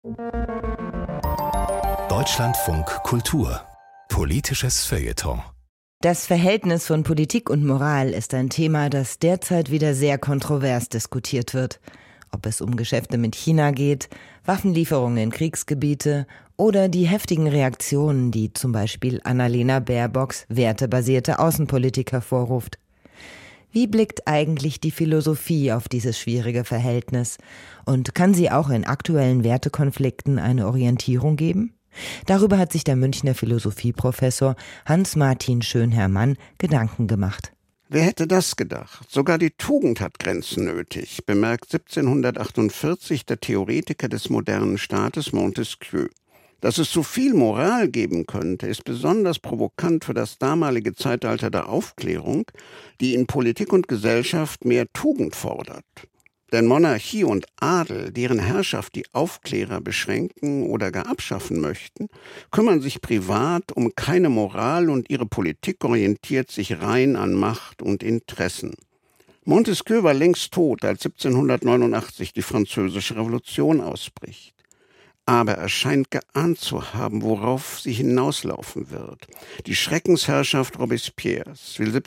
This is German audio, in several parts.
Deutschlandfunk Kultur. Politisches Feuilleton. Das Verhältnis von Politik und Moral ist ein Thema, das derzeit wieder sehr kontrovers diskutiert wird. Ob es um Geschäfte mit China geht, Waffenlieferungen in Kriegsgebiete oder die heftigen Reaktionen, die zum Beispiel Annalena Baerbocks wertebasierte Außenpolitik hervorruft. Wie blickt eigentlich die Philosophie auf dieses schwierige Verhältnis? Und kann sie auch in aktuellen Wertekonflikten eine Orientierung geben? Darüber hat sich der Münchner Philosophieprofessor Hans-Martin Schönherrmann Gedanken gemacht. Wer hätte das gedacht? Sogar die Tugend hat Grenzen nötig, bemerkt 1748 der Theoretiker des modernen Staates Montesquieu. Dass es zu viel Moral geben könnte, ist besonders provokant für das damalige Zeitalter der Aufklärung, die in Politik und Gesellschaft mehr Tugend fordert. Denn Monarchie und Adel, deren Herrschaft die Aufklärer beschränken oder gar abschaffen möchten, kümmern sich privat um keine Moral und ihre Politik orientiert sich rein an Macht und Interessen. Montesquieu war längst tot, als 1789 die Französische Revolution ausbricht. Aber er scheint geahnt zu haben, worauf sie hinauslaufen wird. Die Schreckensherrschaft Robespierres will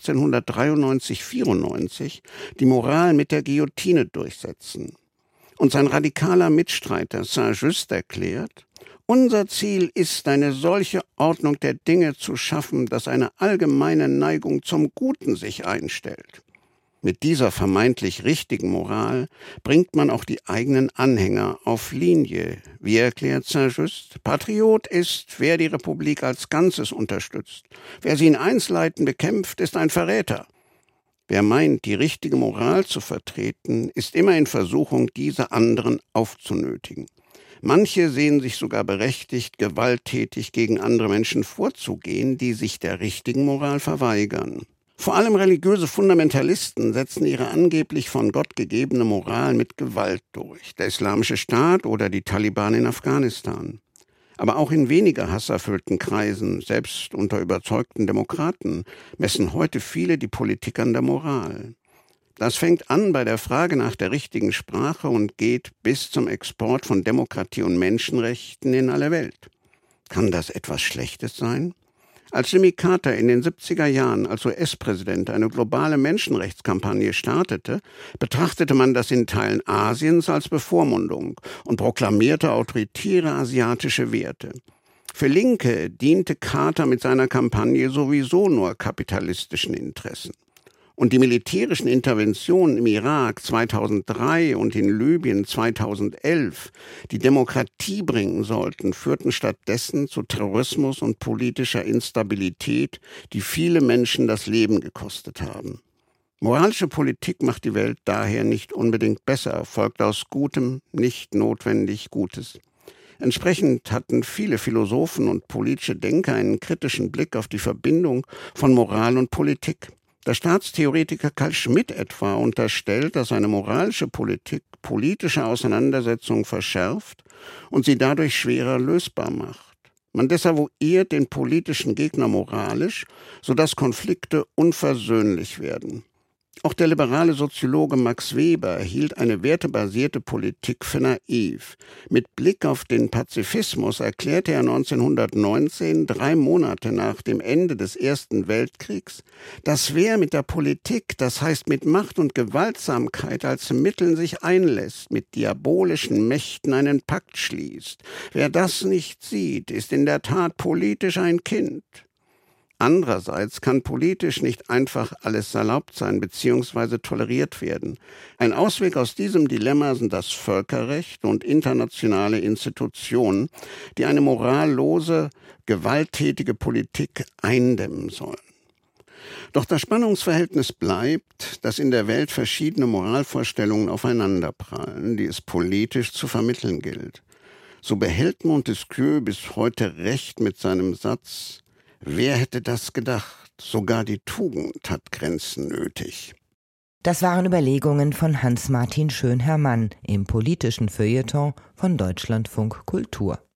1793/94 die Moral mit der Guillotine durchsetzen. Und sein radikaler Mitstreiter Saint-Just erklärt: Unser Ziel ist, eine solche Ordnung der Dinge zu schaffen, dass eine allgemeine Neigung zum Guten sich einstellt. Mit dieser vermeintlich richtigen Moral bringt man auch die eigenen Anhänger auf Linie. Wie erklärt Saint-Just? Patriot ist, wer die Republik als Ganzes unterstützt. Wer sie in Einzelheiten bekämpft, ist ein Verräter. Wer meint, die richtige Moral zu vertreten, ist immer in Versuchung, diese anderen aufzunötigen. Manche sehen sich sogar berechtigt, gewalttätig gegen andere Menschen vorzugehen, die sich der richtigen Moral verweigern. Vor allem religiöse Fundamentalisten setzen ihre angeblich von Gott gegebene Moral mit Gewalt durch. Der Islamische Staat oder die Taliban in Afghanistan. Aber auch in weniger hasserfüllten Kreisen, selbst unter überzeugten Demokraten, messen heute viele die Politik an der Moral. Das fängt an bei der Frage nach der richtigen Sprache und geht bis zum Export von Demokratie und Menschenrechten in alle Welt. Kann das etwas Schlechtes sein? Als Jimmy Carter in den 70er Jahren als US-Präsident eine globale Menschenrechtskampagne startete, betrachtete man das in Teilen Asiens als Bevormundung und proklamierte autoritäre asiatische Werte. Für Linke diente Carter mit seiner Kampagne sowieso nur kapitalistischen Interessen. Und die militärischen Interventionen im Irak 2003 und in Libyen 2011, die Demokratie bringen sollten, führten stattdessen zu Terrorismus und politischer Instabilität, die viele Menschen das Leben gekostet haben. Moralische Politik macht die Welt daher nicht unbedingt besser, folgt aus Gutem nicht notwendig Gutes. Entsprechend hatten viele Philosophen und politische Denker einen kritischen Blick auf die Verbindung von Moral und Politik. Der Staatstheoretiker Carl Schmitt etwa unterstellt, dass eine moralische Politik politische Auseinandersetzungen verschärft und sie dadurch schwerer lösbar macht. Man desavouiert den politischen Gegner moralisch, sodass Konflikte unversöhnlich werden. Auch der liberale Soziologe Max Weber hielt eine wertebasierte Politik für naiv. Mit Blick auf den Pazifismus erklärte er 1919, 3 Monate nach dem Ende des Ersten Weltkriegs, dass wer mit der Politik, das heißt mit Macht und Gewaltsamkeit als Mitteln sich einlässt, mit diabolischen Mächten einen Pakt schließt. Wer das nicht sieht, ist in der Tat politisch ein Kind. Andererseits kann politisch nicht einfach alles erlaubt sein bzw. toleriert werden. Ein Ausweg aus diesem Dilemma sind das Völkerrecht und internationale Institutionen, die eine morallose, gewalttätige Politik eindämmen sollen. Doch das Spannungsverhältnis bleibt, dass in der Welt verschiedene Moralvorstellungen aufeinanderprallen, die es politisch zu vermitteln gilt. So behält Montesquieu bis heute recht mit seinem Satz: Wer hätte das gedacht? Sogar die Tugend hat Grenzen nötig. Das waren Überlegungen von Hans-Martin Schönhermann im politischen Feuilleton von Deutschlandfunk Kultur.